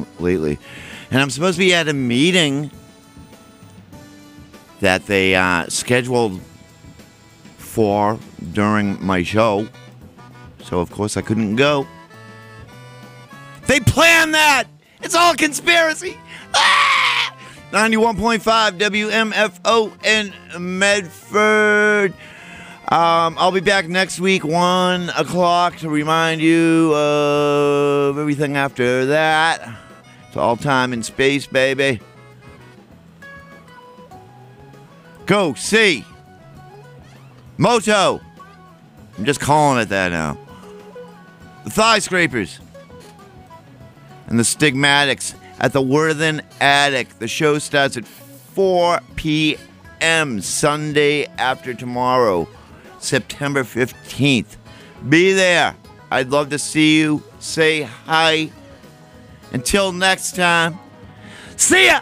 lately. And I'm supposed to be at a meeting that they scheduled for during my show. So, of course, I couldn't go. They planned that! It's all a conspiracy! 91.5 WMFO in Medford. I'll be back next week, 1 o'clock, to remind you of everything after that. It's all time and space, baby. Go see Moto. I'm just calling it that now. The Thigh Scrapers and the Stigmatics at the Worthen Attic. The show starts at 4 p.m. Sunday after tomorrow, September 15th. Be there. I'd love to see you. Say hi. Until next time, see ya!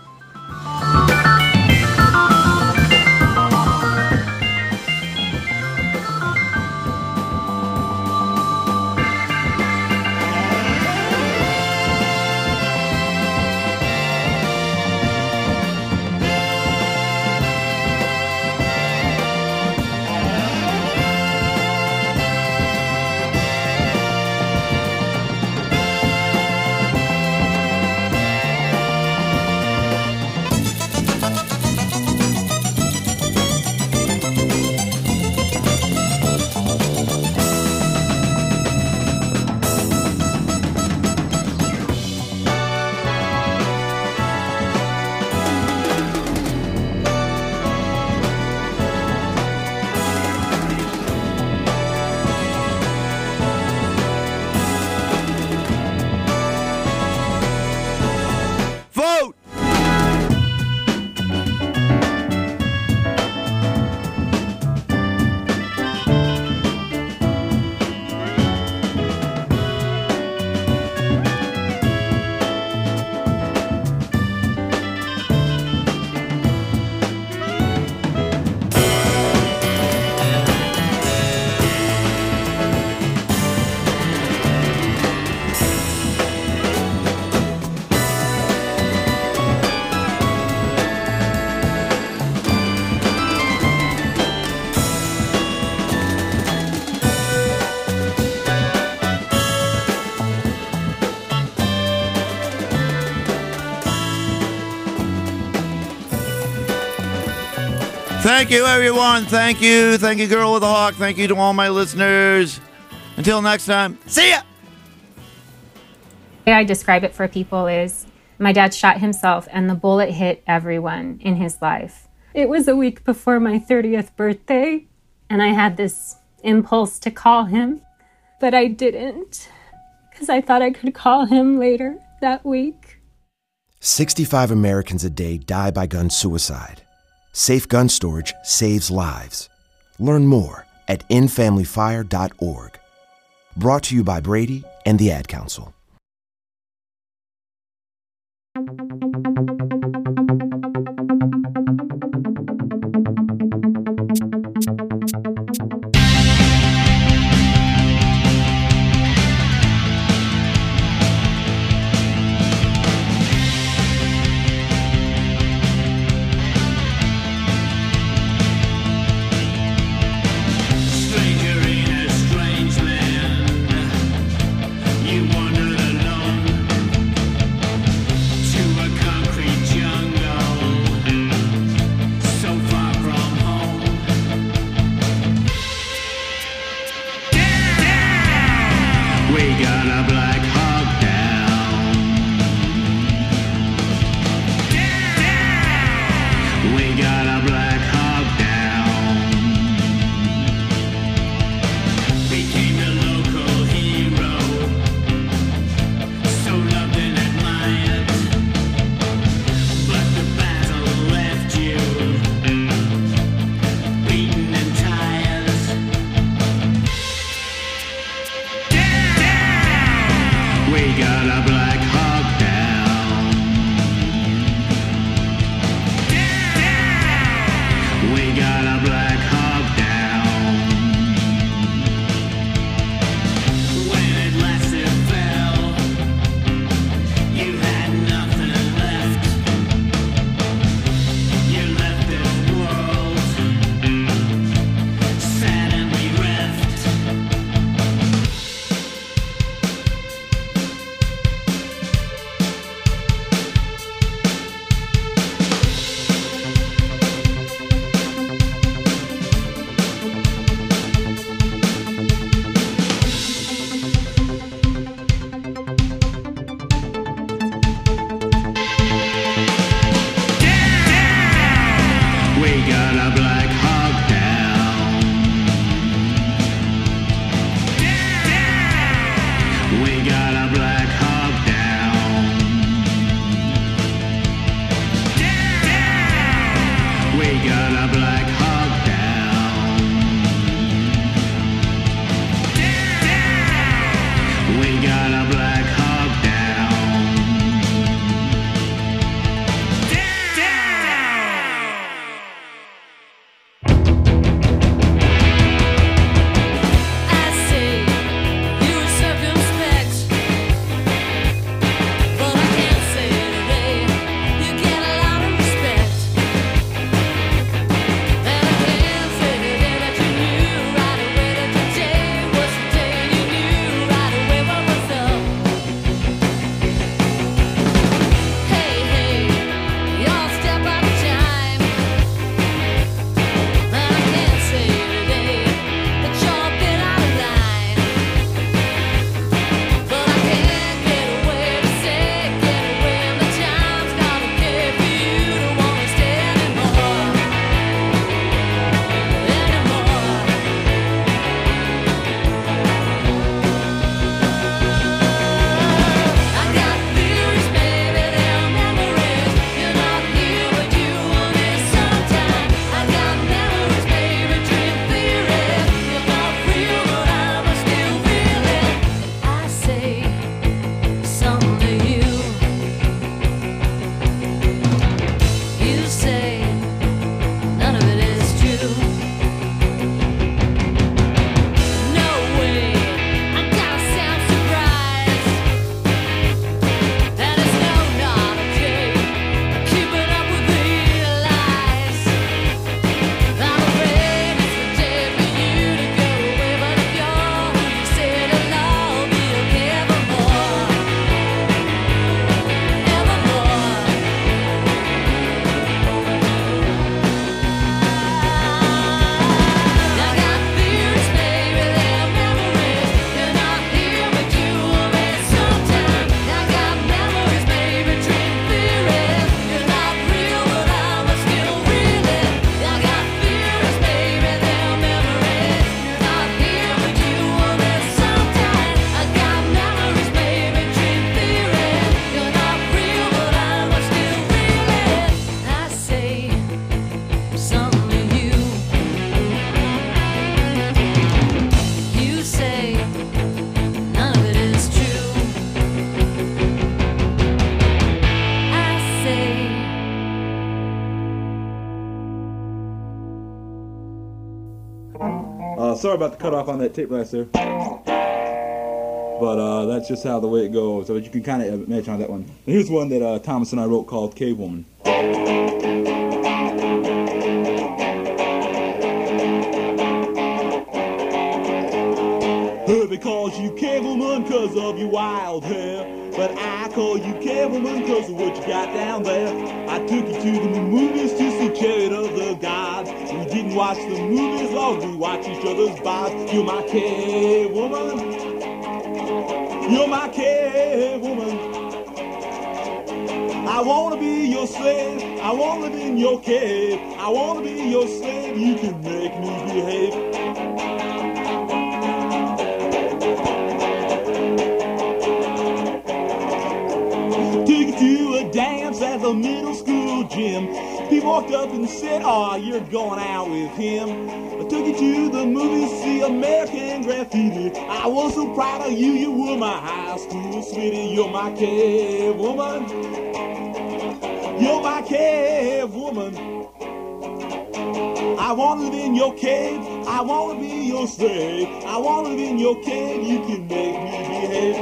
Thank you, everyone. Thank you. Thank you, Girl with a Hawk. Thank you to all my listeners. Until next time, see ya! The way I describe it for people is my dad shot himself and the bullet hit everyone in his life. It was a week before my 30th birthday, and I had this impulse to call him, but I didn't because I thought I could call him later that week. 65 Americans a day die by gun suicide. Safe gun storage saves lives. Learn more at endfamilyfire.org. Brought to you by Brady and the Ad Council. You wandered alone to a Sorry about the cutoff on that tape last there. But that's just how the way it goes. So you can kind of imagine on that one. And here's one that Thomas and I wrote called Cave Woman. They calls you Cave Woman cause of your wild hair, but I call you Cave Woman cause of what you got down there. I took you to the movies to see Chariot of the Gods. We didn't watch the movies, Lord, we watched each other's bods. You're my Cave Woman. You're my Cave Woman. I wanna be your slave. I wanna live in your cave. I wanna be your slave. You can make me behave. To a dance at the middle school gym. People walked up and said, oh, you're going out with him. I took you to the movies, see American Graffiti. I was so proud of you, you were my high school sweetie. You're my cave woman. You're my cave woman. I want to live in your cave. I want to be your slave. I want to live in your cave. You can make me behave.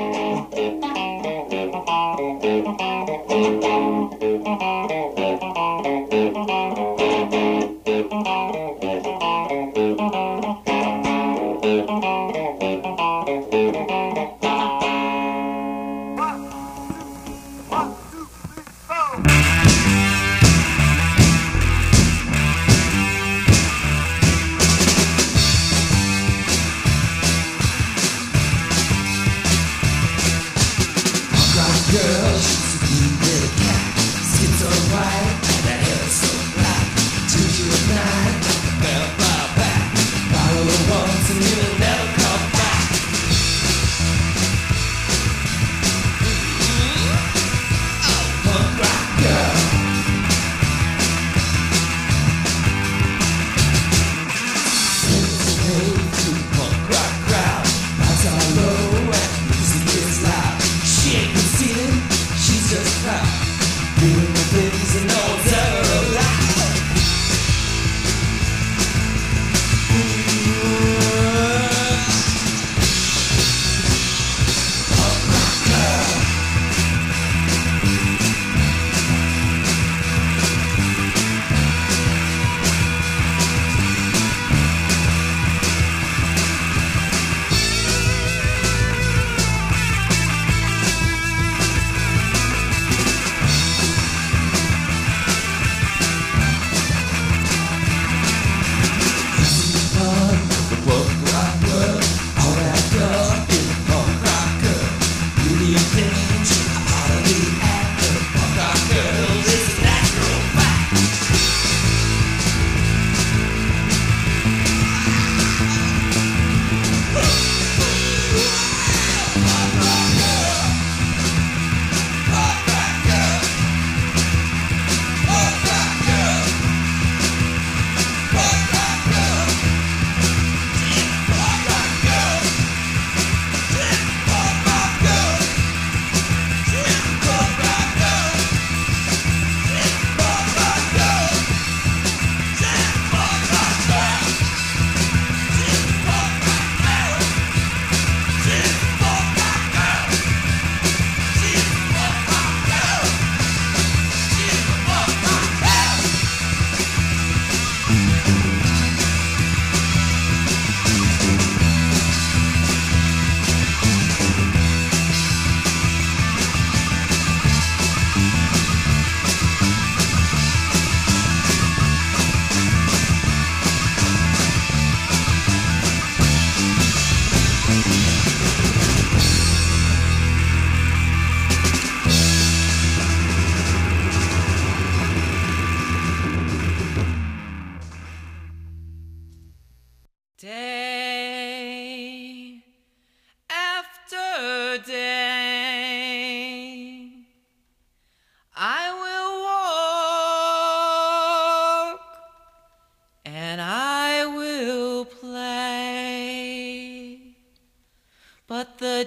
But the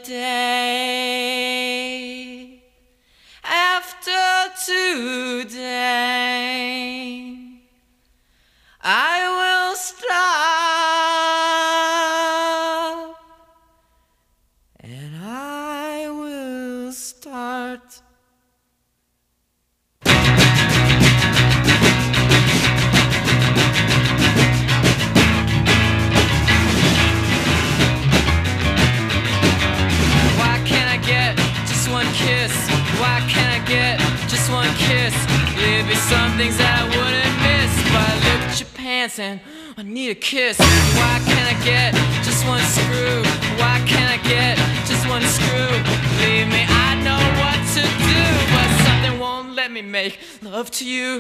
day after today, I will start wanna kiss. There'd be some things that I wouldn't miss, but I look at your pants and I need a kiss. Why can't I get just one screw? Why can't I get just one screw? Believe me, I know what to do, but something won't let me make love to you.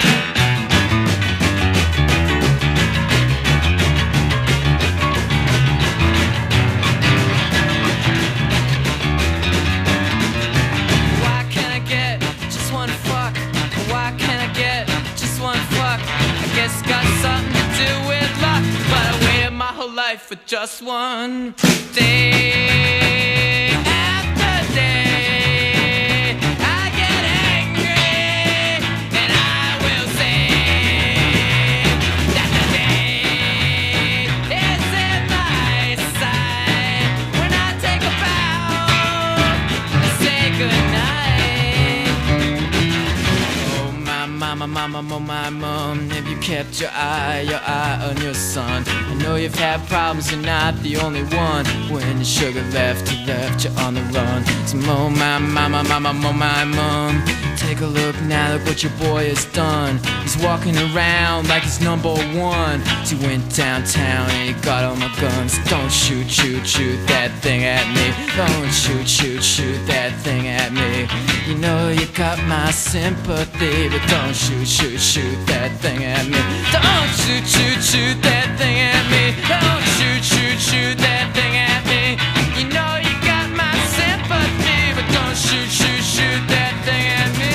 Why can't I get just one fuck? Why can't I get just one fuck? I guess it's got something to do with luck, but I waited my whole life for just one day. After day, I get angry, and I will say that the day is in my sight. When I take a bow, I say goodnight. Oh my mama, mama, oh my mom, have you kept your eye on your son? I know you've had problems, you're not the only one. When your sugar left you on the run. So oh my mama, mama, oh my mom, take a look now, look what your boy has done. He's walking around like he's number one. So he went downtown and he got all my guns. Don't shoot, shoot, shoot that thing at me. Don't shoot, shoot, shoot that thing at me. You know you got my sympathy, but don't shoot, shoot, shoot that thing at me. Don't shoot, shoot, shoot that thing at me. Don't shoot, shoot, shoot that thing at me. You know you got my sympathy, but don't shoot, shoot, shoot that thing at me.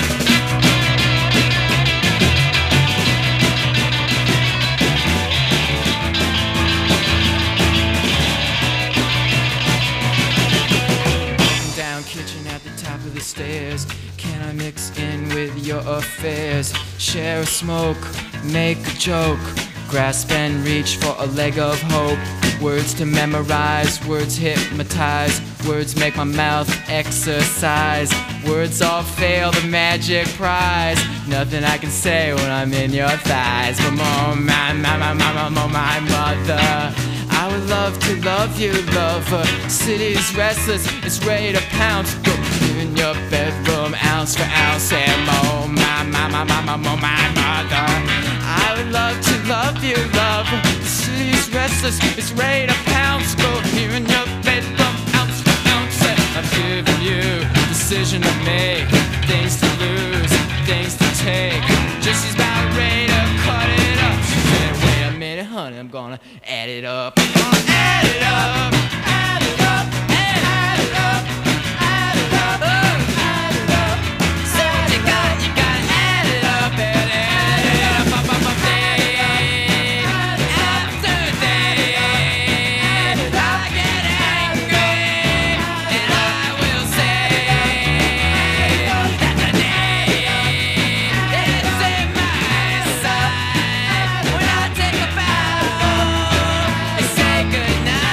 Down kitchen at the top of the stairs. Can I mix in with your affairs? Share a smoke, make a joke, grasp and reach for a leg of hope. Words to memorize, words hypnotize, words make my mouth exercise. Words all fail the magic prize. Nothing I can say when I'm in your thighs. But oh my, my, my, my, my, my mother, I would love to love you, lover. City's restless, it's ready to pounce. Go in your bedroom, ounce for ounce. And oh my, my, my, my, my, my, my mother, I would love to love you, lover. The city's restless, it's ready to pounce. Go here in your bedroom, ounce for ounce. And I'm giving you a decision to make, things to lose, things to take. Just she's about ready to cut it up. She said, wait a minute, honey, I'm gonna add it up. I'm gonna add it up, add it up, add it up, add it up, add it up. So what you gotta add it up, add it up, up, day after day. I get angry, and I will say that the day is in my sight. When I take a bow, I say goodnight.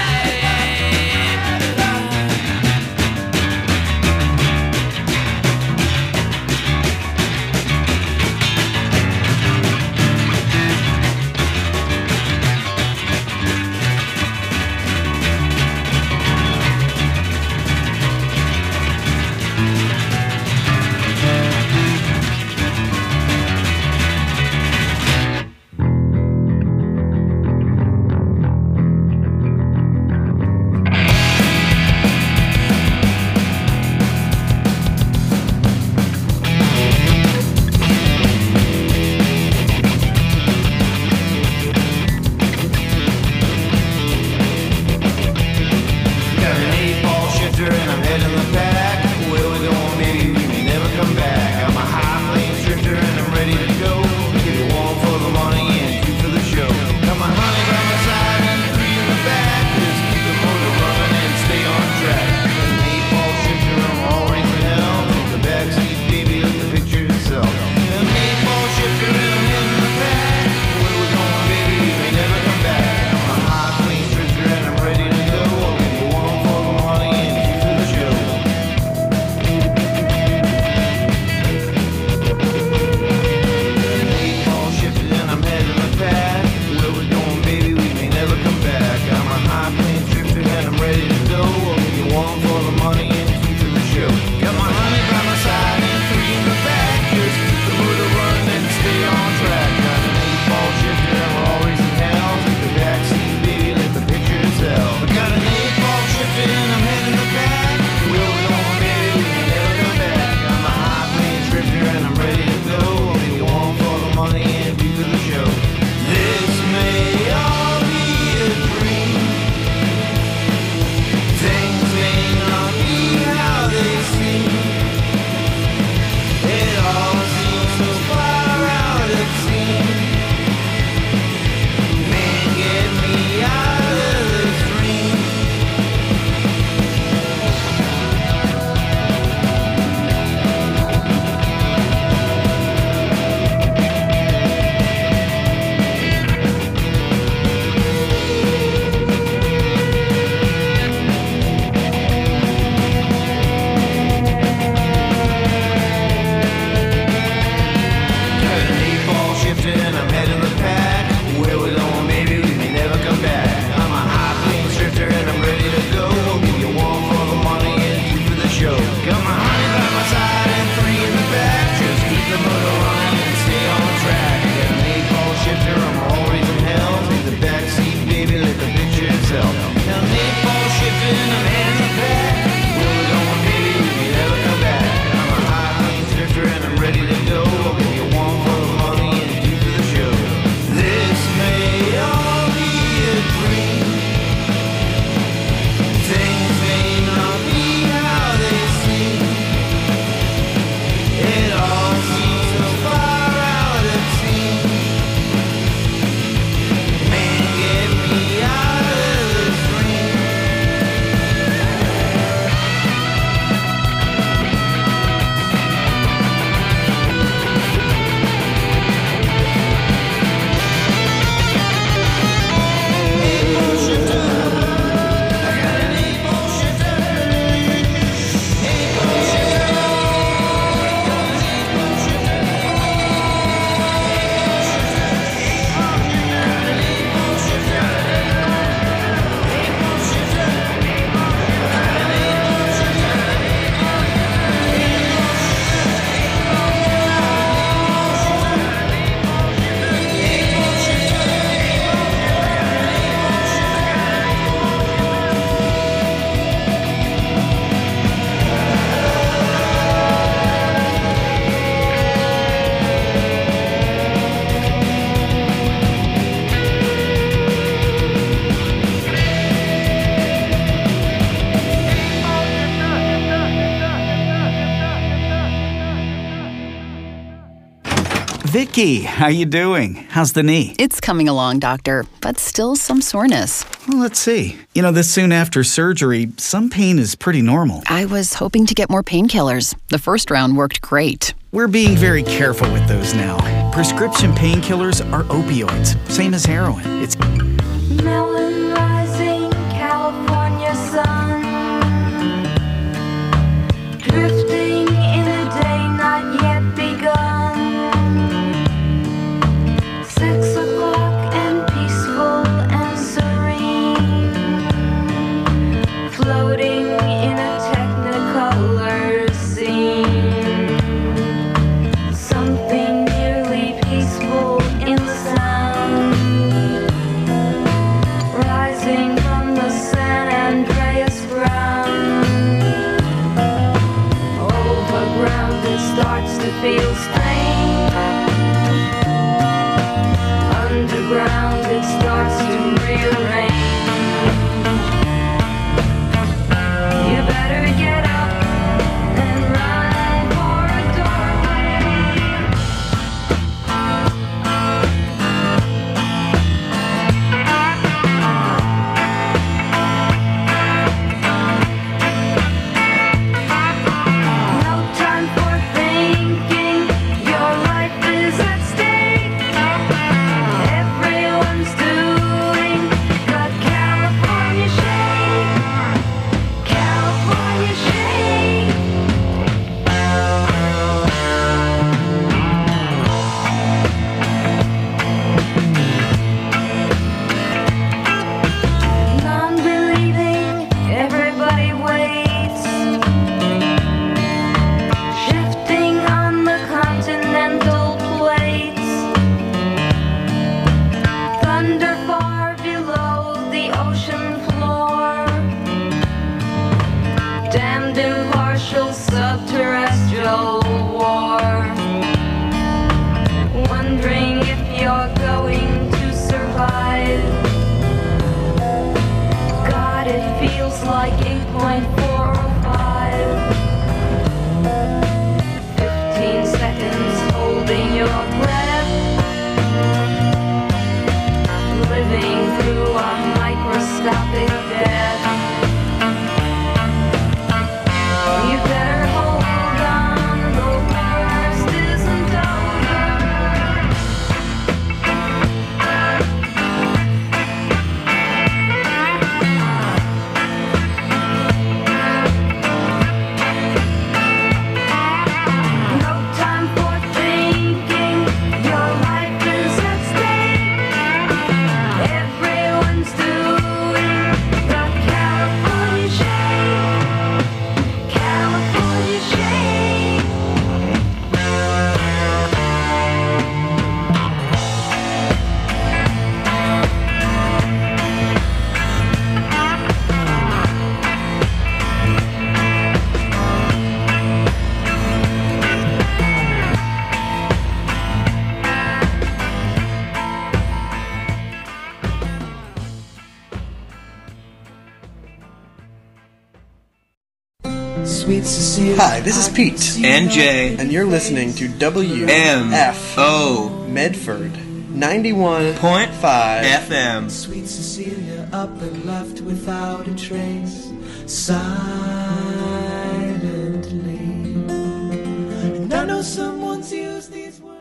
Got an 8-ball shifter and I'm heading the pack. Where we going, baby? We may never come back. I'm a high plane drifter and I'm ready to go. Give you one for the money and two for the show. Got my honey by my side and 3 in the back. Just keep the motor running and stay on track. Got an 8-ball shifter, I'm already for hell. Take the backseat, baby, let the picture itself. Got an 8-ball shifter and I'm heading the pack. Where we going, baby? We may never come back. I'm a high plane drifter and I'm ready to go. I'll give you one for the money and two for the show. It all seems so far out at sea. Man, get me out of this ring. Eight-ball shifter. I got an eight-ball shifter. Eight-ball shifter. Vicky, how you doing? How's the knee? It's coming along, doctor, but still some soreness. Well, let's see. You know, this soon after surgery, some pain is pretty normal. I was hoping to get more painkillers. The first round worked great. We're being very careful with those now. Prescription painkillers are opioids, same as heroin. It's Melon rising, California sun. Drifting in a day not yet begun. 6 o'clock and peaceful and serene. Floating in a technicolor scene. Something nearly peaceful in the sound. Rising from the San Andreas ground. Overground it starts to feel strange. Underground it starts to rearrange. You better get up and run for a doorway. No time for thinking, your life is at stake. Everyone's doing gut Sweet Cecilia. Hi, this is Pete. And Jay. And you're listening to WFO Medford 91.5 FM. Sweet Cecilia up and left without a trace, silently. And I know someone's used these words.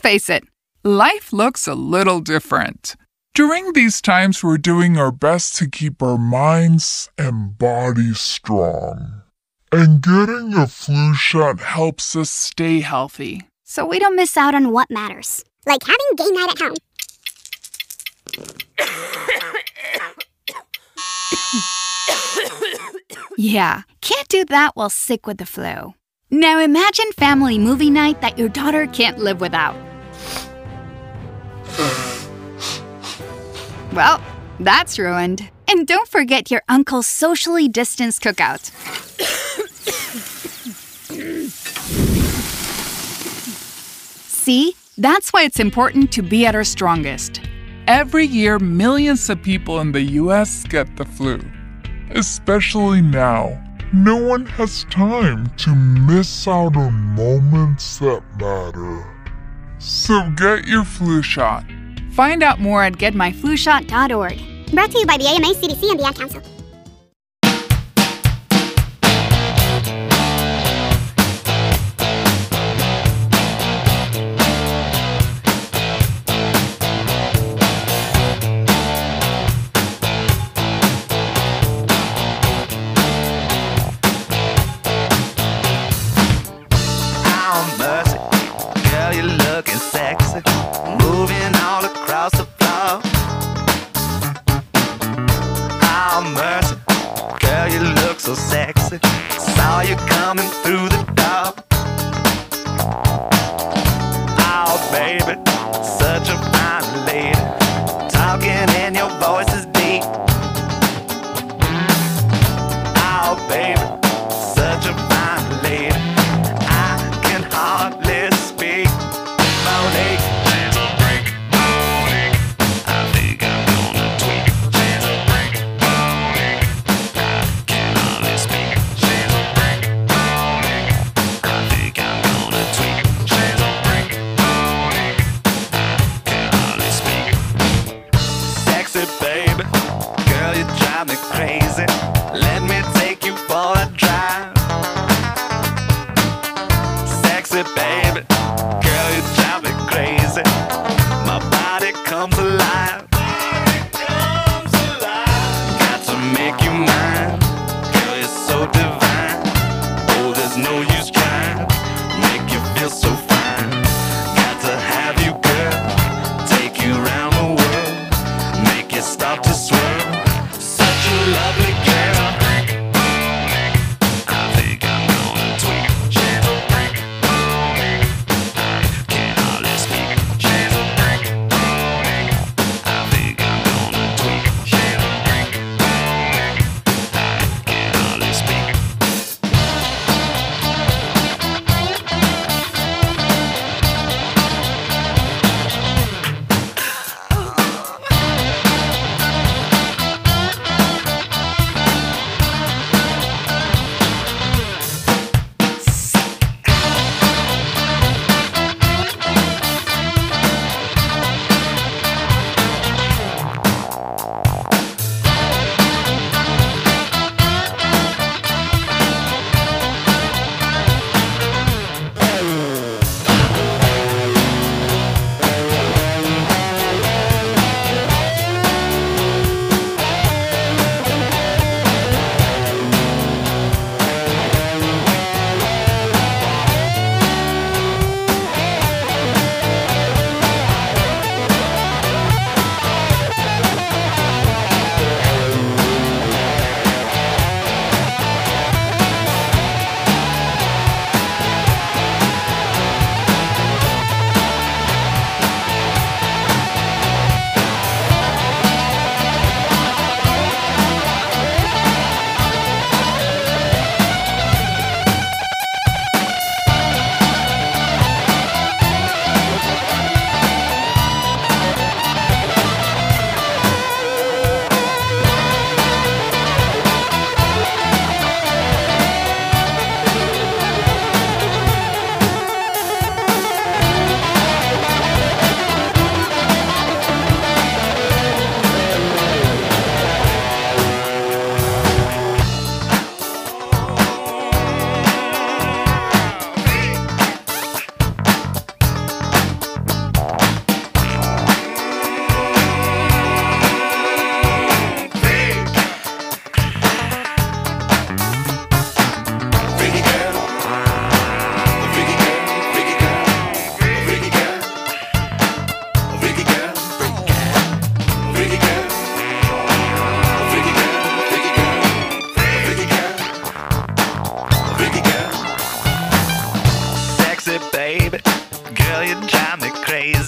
face it, life looks a little different. During these times, we're doing our best to keep our minds and bodies strong. And getting a flu shot helps us stay healthy, so we don't miss out on what matters, like having game night at home. Yeah, can't do that while sick with the flu. Now imagine family movie night that your daughter can't live without. Well, that's ruined. And don't forget your uncle's socially distanced cookout. See, that's why it's important to be at our strongest. Every year, millions of people in the U.S. get the flu. Especially now, no one has time to miss out on moments that matter. So get your flu shot. Find out more at getmyflushot.org. Brought to you by the AMA, CDC, and the Ad Council. So sexy, saw you coming through the door. Oh baby, such a fine lady, talking and your voice is deep. Oh baby, such a fine lady, I can hardly speak. Monique, chance of break. Monique, I think I'm gonna tweak. Chance of break. Monique, I can hardly speak. Chance of break. Monique, I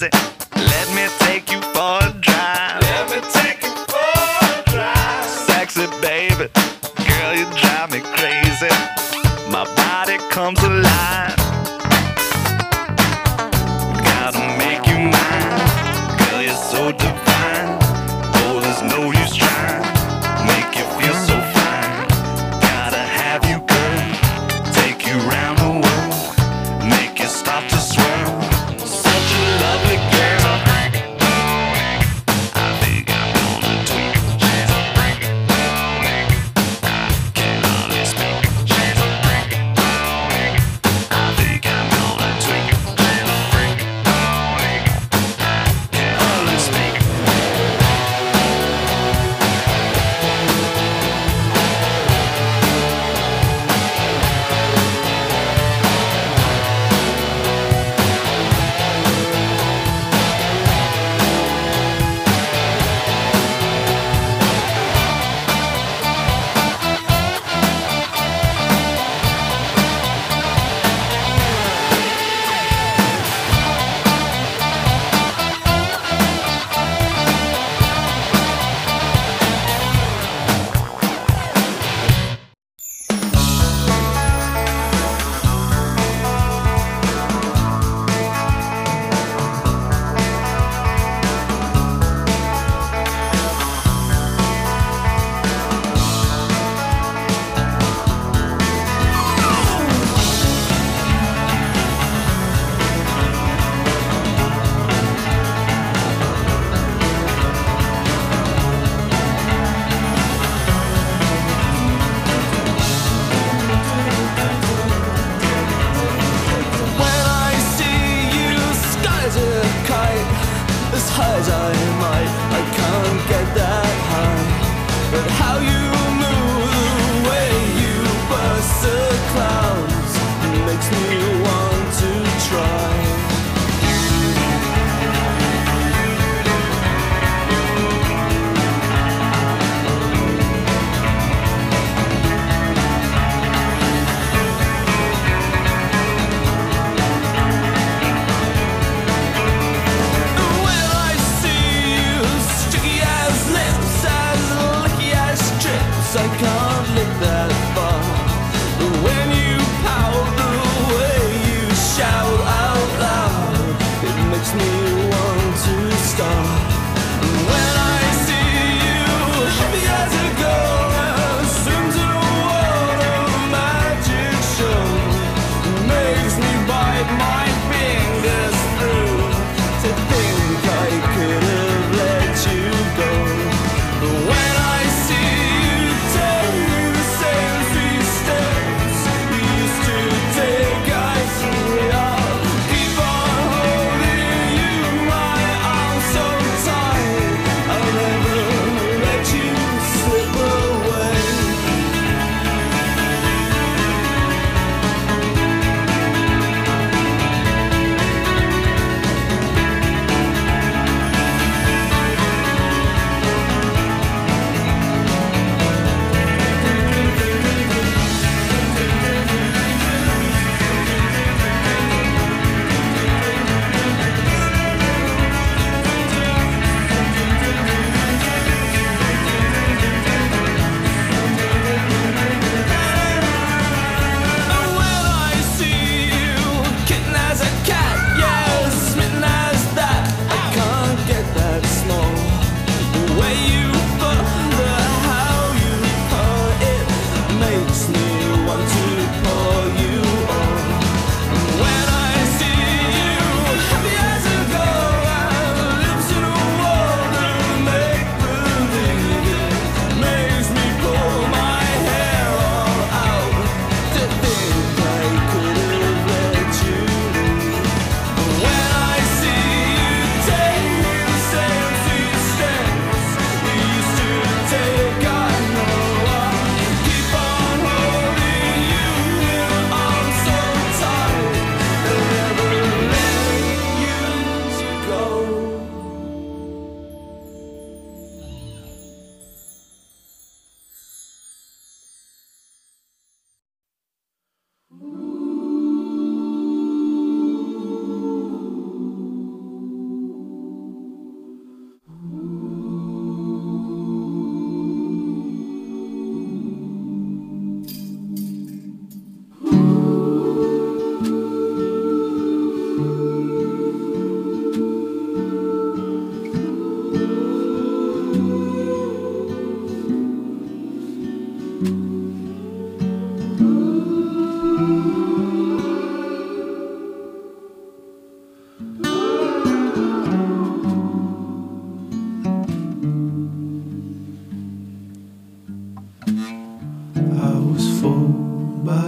crazy. Let me take you for a drive. Let me take you for a drive. Sexy baby, girl, you drive me crazy. My body comes alive. Gotta make you mine. Girl, you're so divine. Oh, there's no use trying. Make you feel so fine. Gotta have you, girl. Take you round the world. Make you start to swirl. Such a lovely girl. I think I'm gonna tweak. Can't hardly speak. I think I'm gonna tweak. Can't hardly speak.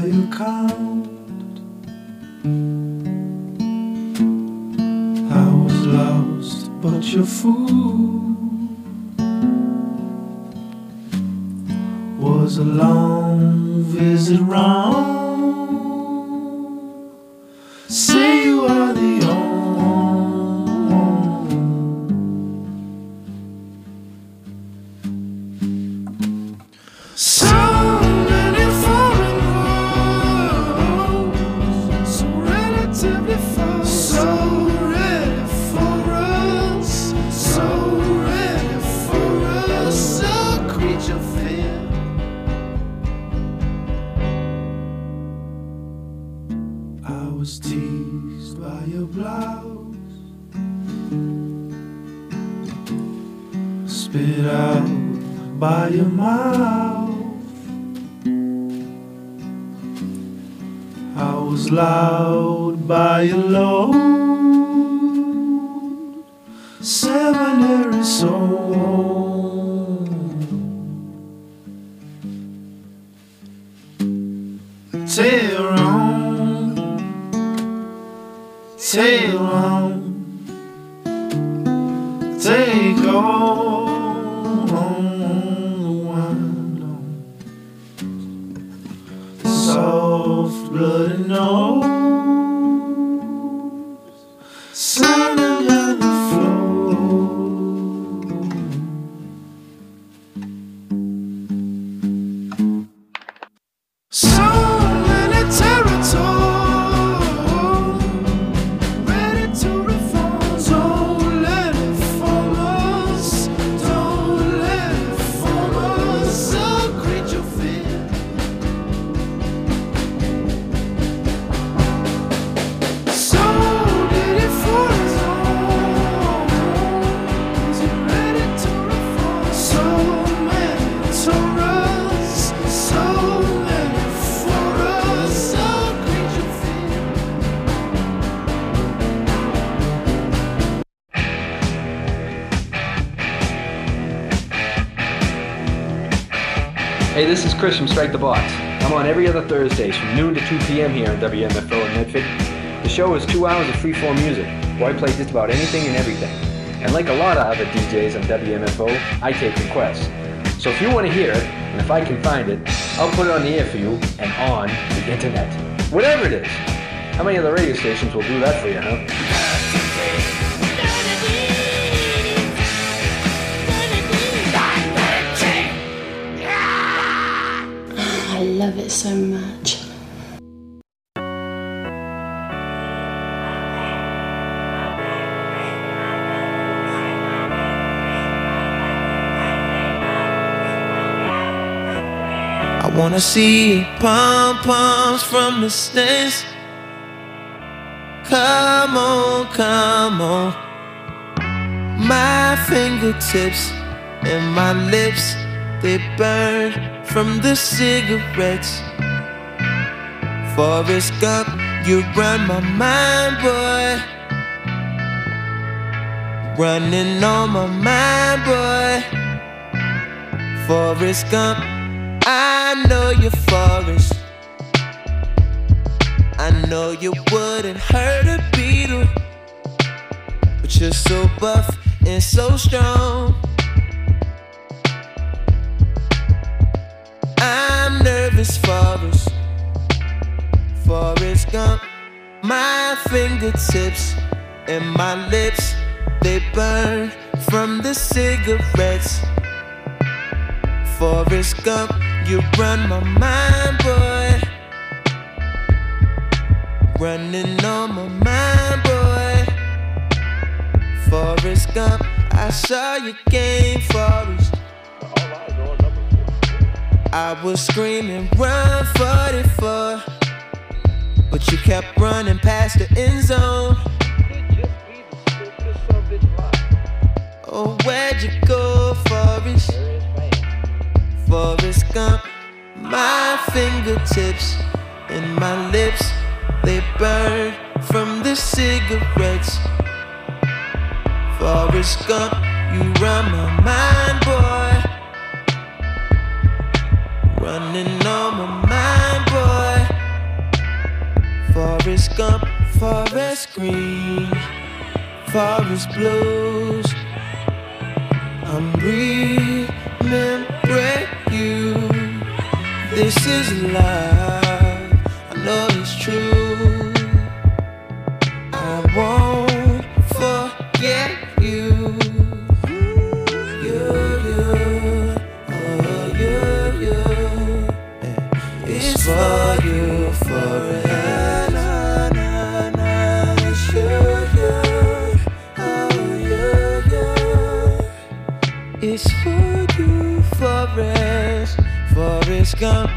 you count. I was lost, but your food was a long visit round. Say you are the only. So many foreign roads, so relatively far, so ready for us, so ready for us, so creature fear. I was teased by your blouse, spit out by your mouth. I was loud by your load, seminary soul. Tail on, tail on, take all the wind on. Soft blood nose, sounding like the flow. So many territories ready to reform. Don't let it form us. Don't let it form us. So creature fear. So did it for us all. Is it ready to reform? So many Taurus, so many for us. So creature fear. Hey, this is Chris from Strike the Box. I'm on every other Thursdays from noon to 2 p.m. here on WMFO in Medford. The show is 2 hours of free-form music, where I play just about anything and everything. And like a lot of other DJs on WMFO, I take requests. So if you want to hear it, and if I can find it, I'll put it on the air for you and on the internet. Whatever it is. How many other radio stations will do that for you, huh? I love it so much. I wanna see pom-poms from the stands. Come on, come on. My fingertips and my lips, they burn from the cigarettes. Forrest Gump, you run my mind, boy. Running on my mind, boy. Forrest Gump, I know you're Forrest. I know you wouldn't hurt a beetle, but you're so buff and so strong. I'm nervous, Forrest. Forrest Gump, my fingertips and my lips, they burn from the cigarettes. Forrest Gump, you run my mind, boy. Running on my mind, boy. Forrest Gump, I saw your game, Forrest. I was screaming, run 44, but you kept running past the end zone. Oh, where'd you go, Forrest? Forrest Gump, my fingertips and my lips, they burn from the cigarettes. Forrest Gump, you run my mind, boy. Running on my mind, boy. Forrest Gump, Forest Green, Forest Blues. I'm remembering you. This is love, I know it's true. I won't forget you. It's for you forever. It's It's for you, Forrest Gump.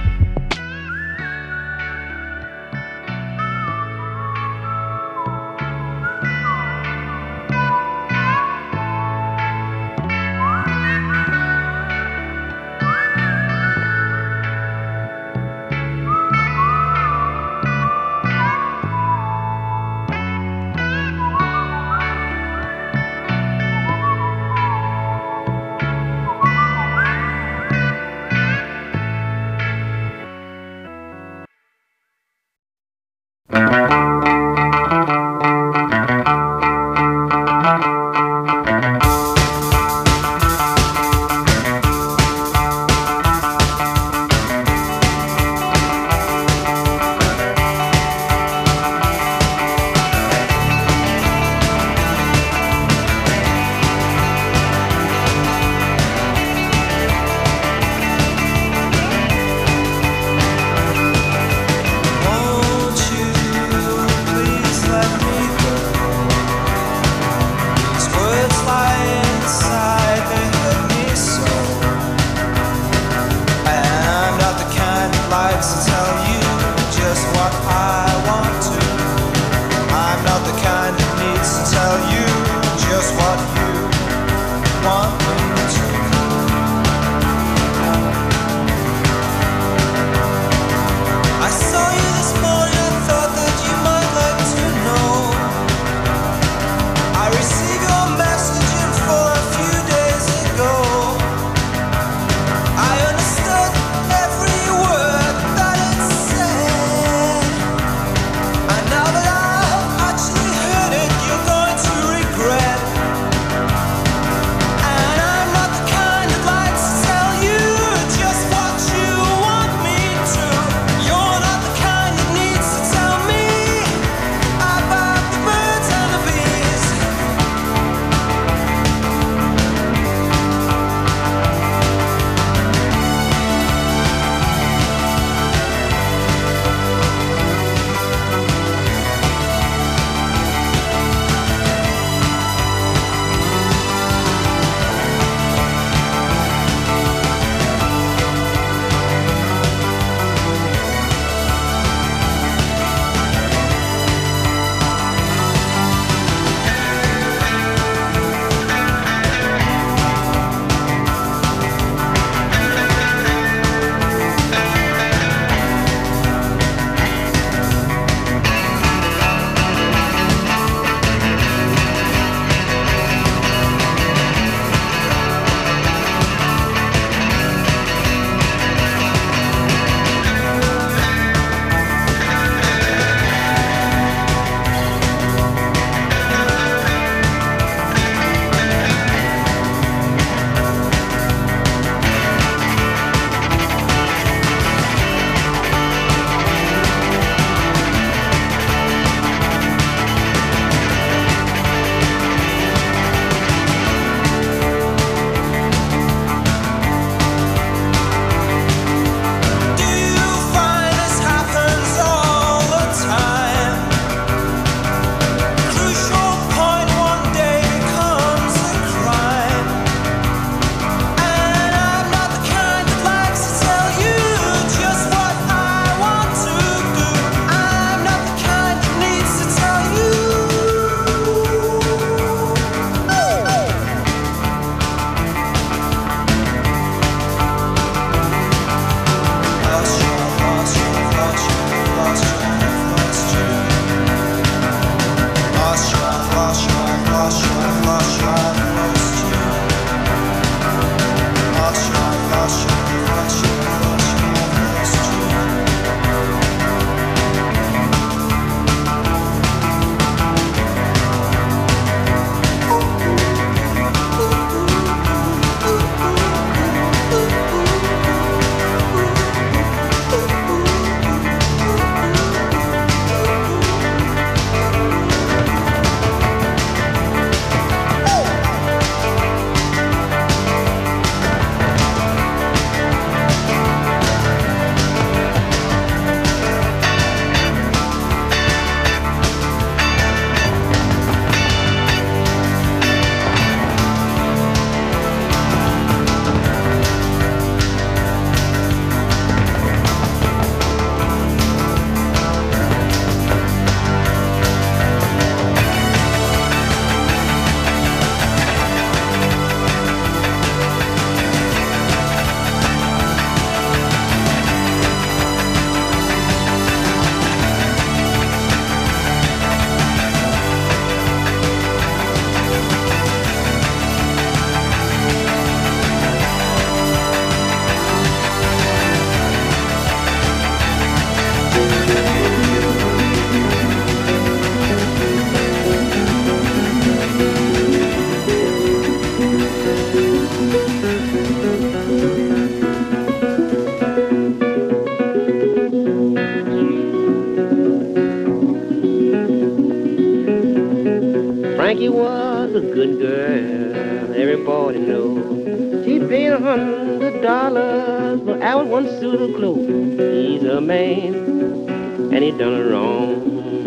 Frankie was a good girl, everybody knows. She paid $100 for our one suit of clothes. He's a man, and he done her wrong.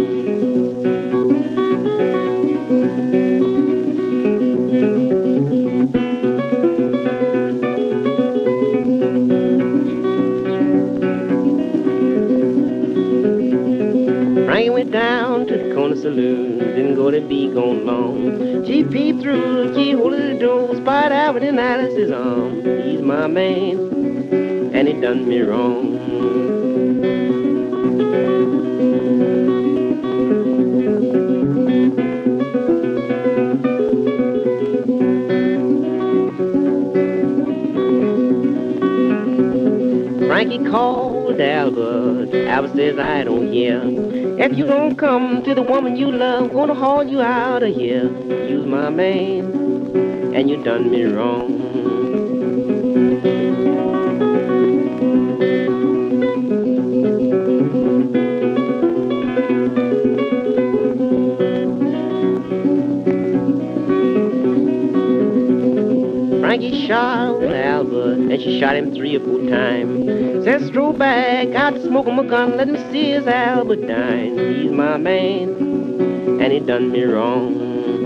Frankie went down to the corner saloon, didn't go to be gone long. She peeped through the keyhole of the door, spied out in Alice's arm. He's my man, and he done me wrong. Frankie called Albert. Albert says, I don't hear. If you don't come to the woman you love, gonna haul you out of here. You's my man, and you done me wrong. Frankie shot Albert, and she shot him 3 or 4 times. Says, throw back, out to smoke him a gun, let me see his Albert dine. He's my man, and he done me wrong.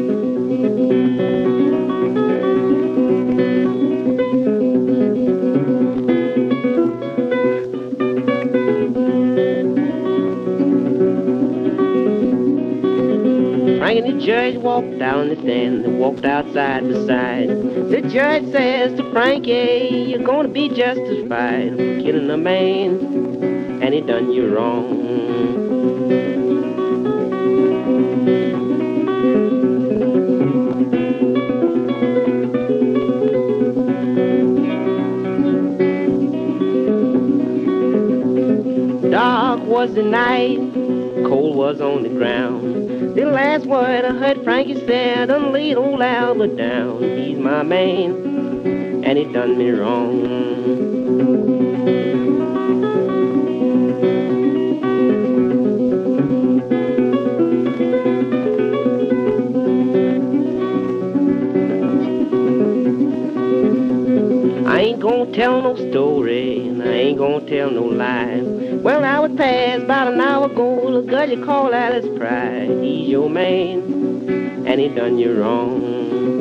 Frankie and the judge walked down the stand and walked outside beside. The judge says to Frankie, you're gonna be justified for killing a man, and he done you wrong. Dark was the night, cold was on the ground. The last word I heard Frankie said, done laid old Albert down. He's my man, and he done me wrong. I ain't gonna tell no story, and I ain't gonna tell no lie. Well, I was past about an hour ago, the girl you call Alice Pride. He's your man, and he done you wrong.